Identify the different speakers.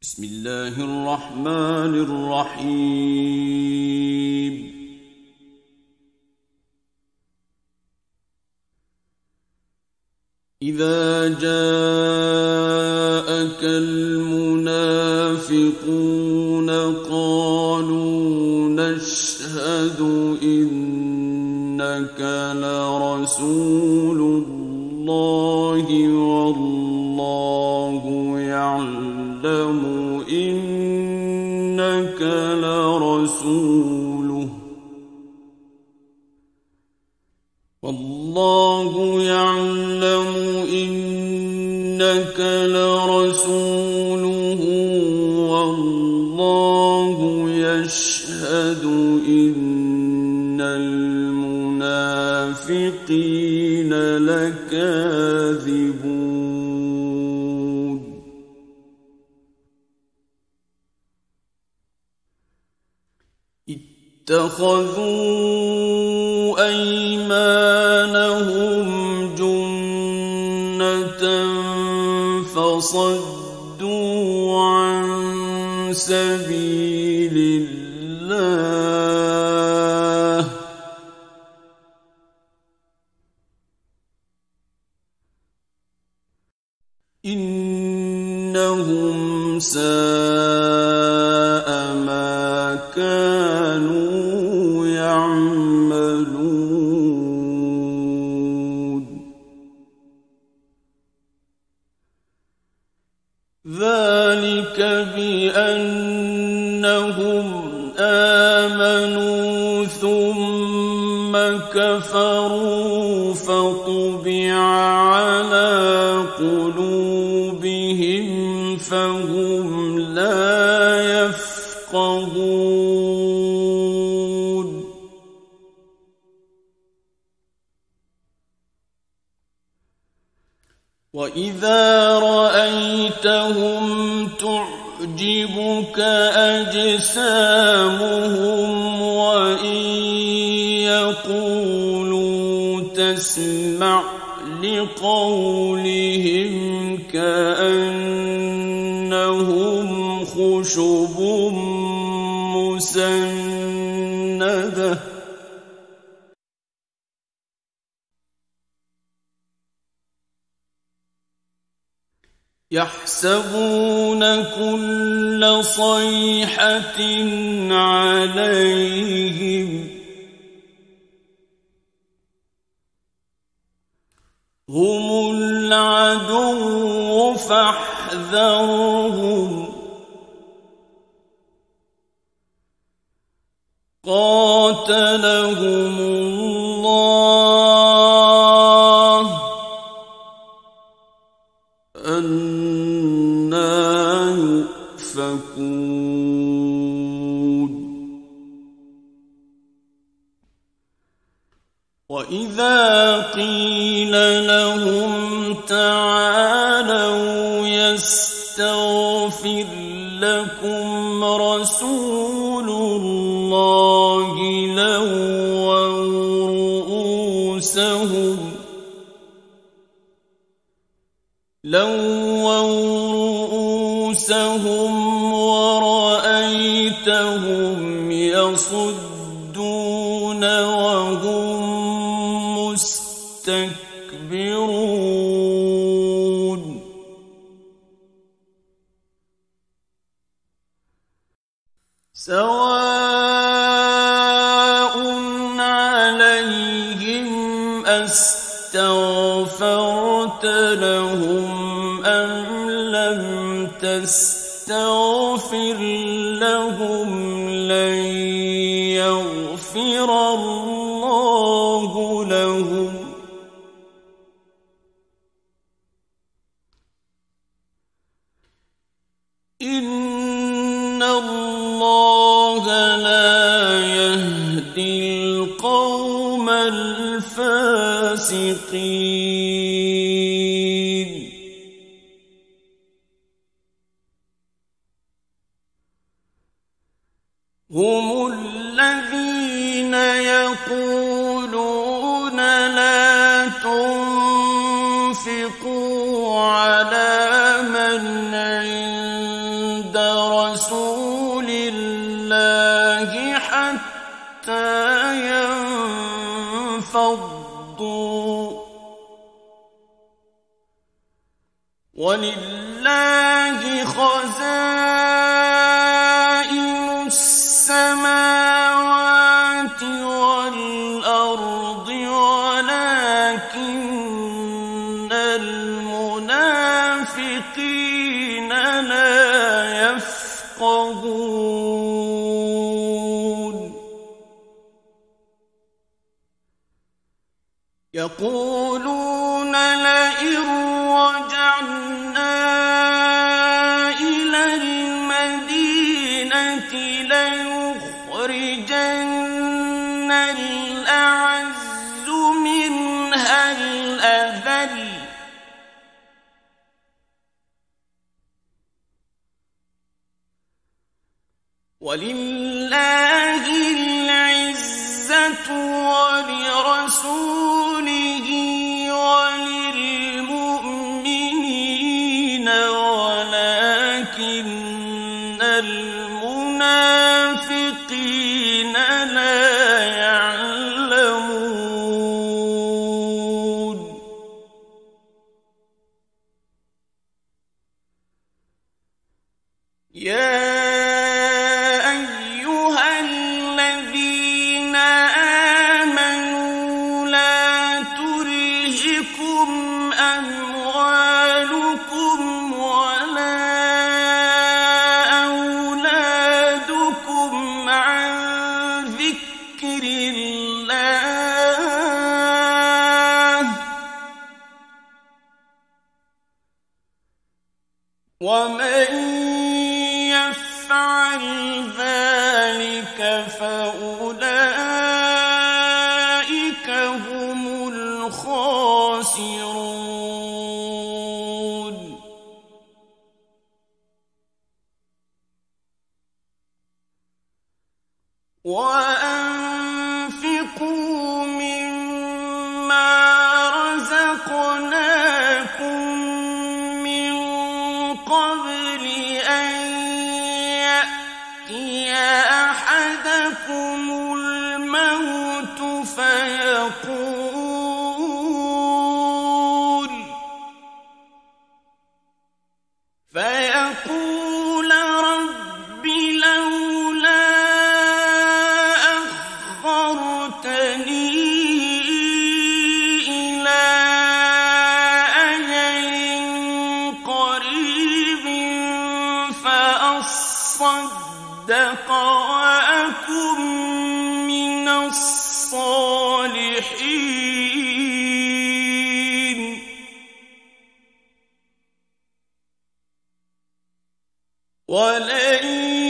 Speaker 1: بسم الله الرحمن الرحيم. إذا جاءك المنافقون قالوا نشهد إنك لرسول الله والله يعلم إنك لرسوله والله يشهد إن المنافقين لكاذبون. اتخذوا أيمانهم جنة فصدوا عن سبيل الله إنهم ساء ما كانوا يعملون. ذلك بأنهم آمنوا ثم كفروا فطبع على قلوبهم فهم لا يفقهون. وإذا رأيتهم تعجبك أجسامهم وإن يقولوا تسمع لقولهم كأنهم خشب مسندة يحسبون كل صيحة عليهم هم العدو فاحذرهم قاتلهم الله أنى يؤفكون. وإذا قيل لهم تعالوا يستغفر لكم رسول الله لووا رؤوسهم ورأيتهم يصدون وهم مستكبرون. سواء عليهم أستغفرت لهم أم لم تستغفر لهم لن يغفر الله لهم إن الله لا يهدي القوم الفاسقين. هم الذين يقولون لا تنفقوا على من عند عند رسول الله حتى ينفضوا ولله خزائن السماوات والأرض ولكن المنافقين لا يفقهون يقولون لئن رجعنا إلى المدينة ليخرجن الأعز منها الأذل ولله العزة ولرسوله وللمؤمنين ولكن المنافقين لا يعلمون يا أيها الذين آمنوا لا تلهكم أموالكم ولا أولادكم عن ذكر الله ومن يفعل ذلك فأولئك هم الخاسرون وأنفقوا مما رزقناكم من قبل أن يأتي أحدكم الموت فيقول رب لولا أخرتني إلى أجل قريب فأصدق وأكن من الصالحين ولن